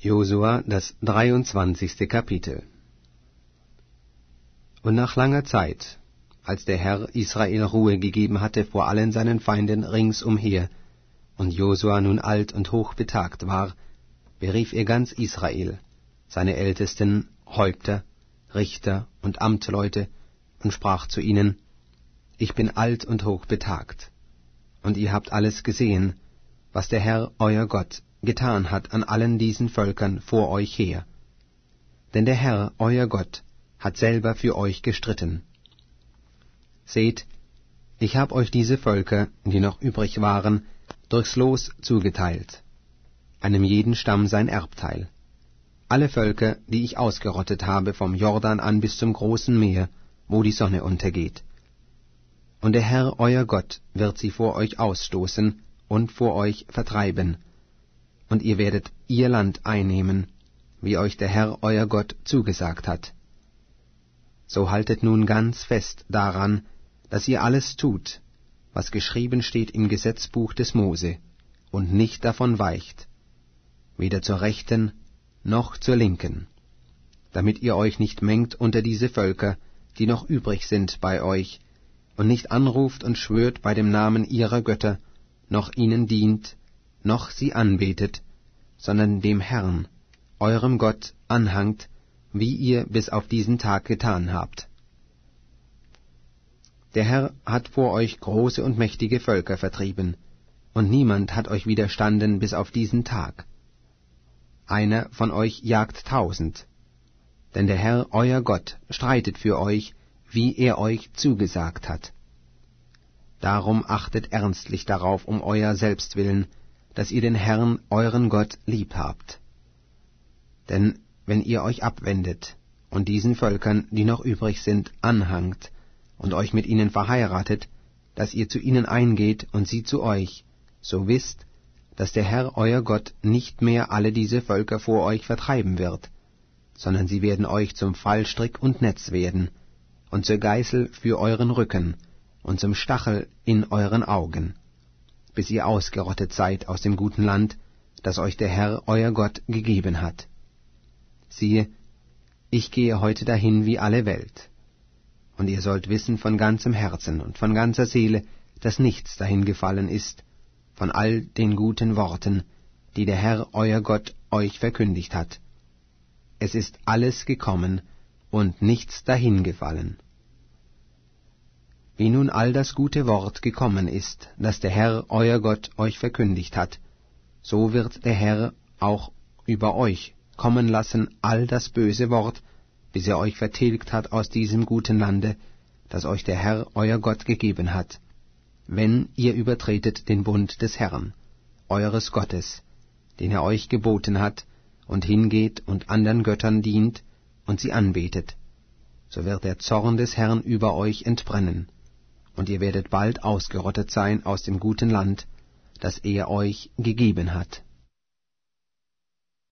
Josua, das 23. Kapitel. Und nach langer Zeit, als der Herr Israel Ruhe gegeben hatte vor allen seinen Feinden ringsumher, und Josua nun alt und hochbetagt war, berief er ganz Israel, seine Ältesten, Häupter, Richter und Amtleute, und sprach zu ihnen: Ich bin alt und hochbetagt, und ihr habt alles gesehen, was der Herr, euer Gott, getan hat an allen diesen Völkern vor euch her. Denn der Herr, euer Gott, hat selber für euch gestritten. Seht, ich hab euch diese Völker, die noch übrig waren, durchs Los zugeteilt, einem jeden Stamm sein Erbteil. Alle Völker, die ich ausgerottet habe vom Jordan an bis zum großen Meer, wo die Sonne untergeht. Und der Herr, euer Gott, wird sie vor euch ausstoßen und vor euch vertreiben, und ihr werdet ihr Land einnehmen, wie euch der Herr, euer Gott, zugesagt hat. So haltet nun ganz fest daran, dass ihr alles tut, was geschrieben steht im Gesetzbuch des Mose, und nicht davon weicht, weder zur Rechten noch zur Linken, damit ihr euch nicht mengt unter diese Völker, die noch übrig sind bei euch, und nicht anruft und schwört bei dem Namen ihrer Götter, noch ihnen dient, noch sie anbetet, sondern dem Herrn, eurem Gott, anhangt, wie ihr bis auf diesen Tag getan habt. Der Herr hat vor euch große und mächtige Völker vertrieben, und niemand hat euch widerstanden bis auf diesen Tag. Einer von euch jagt 1000, denn der Herr, euer Gott, streitet für euch, wie er euch zugesagt hat. Darum achtet ernstlich darauf um euer Selbstwillen, dass ihr den Herrn, euren Gott, lieb habt. Denn wenn ihr euch abwendet und diesen Völkern, die noch übrig sind, anhangt und euch mit ihnen verheiratet, dass ihr zu ihnen eingeht und sie zu euch, so wisst, dass der Herr, euer Gott, nicht mehr alle diese Völker vor euch vertreiben wird, sondern sie werden euch zum Fallstrick und Netz werden, und zur Geißel für euren Rücken, und zum Stachel in euren Augen, bis ihr ausgerottet seid aus dem guten Land, das euch der Herr, euer Gott, gegeben hat. Siehe, ich gehe heute dahin wie alle Welt. Und ihr sollt wissen von ganzem Herzen und von ganzer Seele, dass nichts dahin gefallen ist, von all den guten Worten, die der Herr, euer Gott, euch verkündigt hat. Es ist alles gekommen und nichts dahin gefallen. Wie nun all das gute Wort gekommen ist, das der Herr, euer Gott, euch verkündigt hat, so wird der Herr auch über euch kommen lassen all das böse Wort, bis er euch vertilgt hat aus diesem guten Lande, das euch der Herr, euer Gott, gegeben hat, wenn ihr übertretet den Bund des Herrn, eures Gottes, den er euch geboten hat, und hingeht und andern Göttern dient und sie anbetet, so wird der Zorn des Herrn über euch entbrennen, und ihr werdet bald ausgerottet sein aus dem guten Land, das er euch gegeben hat.